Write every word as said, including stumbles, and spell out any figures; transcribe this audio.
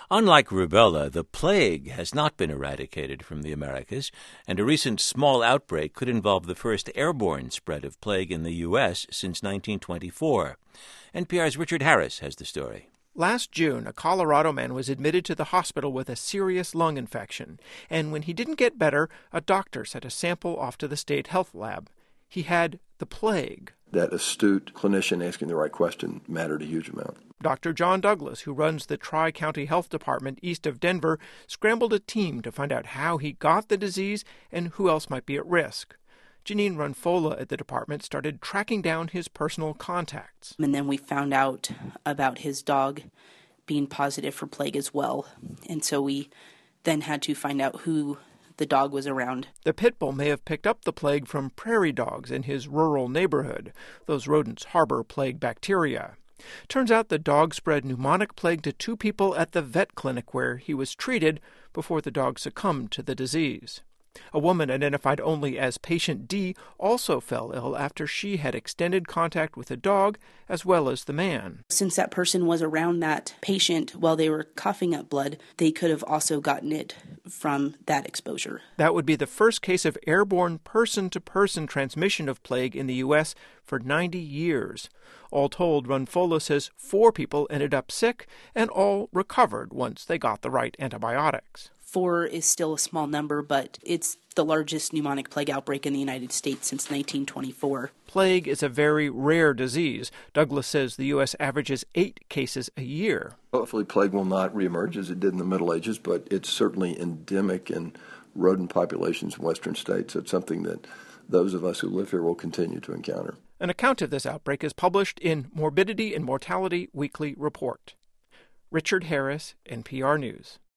Unlike rubella, the plague has not been eradicated from the Americas, and a recent small outbreak could involve the first airborne spread of plague in the U S since nineteen twenty-four. N P R's Richard Harris has the story. Last June, a Colorado man was admitted to the hospital with a serious lung infection, and when he didn't get better, a doctor sent a sample off to the state health lab. He had the plague. That astute clinician asking the right question mattered a huge amount. Doctor John Douglas, who runs the Tri-County Health Department east of Denver, scrambled a team to find out how he got the disease and who else might be at risk. Janine Runfola at the department started tracking down his personal contacts. And then we found out about his dog being positive for plague as well. And so we then had to find out who the dog was around. The pit bull may have picked up the plague from prairie dogs in his rural neighborhood. Those rodents harbor plague bacteria. Turns out the dog spread pneumonic plague to two people at the vet clinic where he was treated before the dog succumbed to the disease. A woman identified only as patient D also fell ill after she had extended contact with the dog as well as the man. Since that person was around that patient while they were coughing up blood, they could have also gotten it from that exposure. That would be the first case of airborne person-to-person transmission of plague in the U S for ninety years. All told, Runfola says four people ended up sick and all recovered once they got the right antibiotics. Four is still a small number, but it's the largest pneumonic plague outbreak in the United States since nineteen twenty-four. Plague is a very rare disease. Douglas says the U S averages eight cases a year. Hopefully plague will not reemerge as it did in the Middle Ages, but it's certainly endemic in rodent populations in western states. It's something that those of us who live here will continue to encounter. An account of this outbreak is published in Morbidity and Mortality Weekly Report. Richard Harris, N P R News.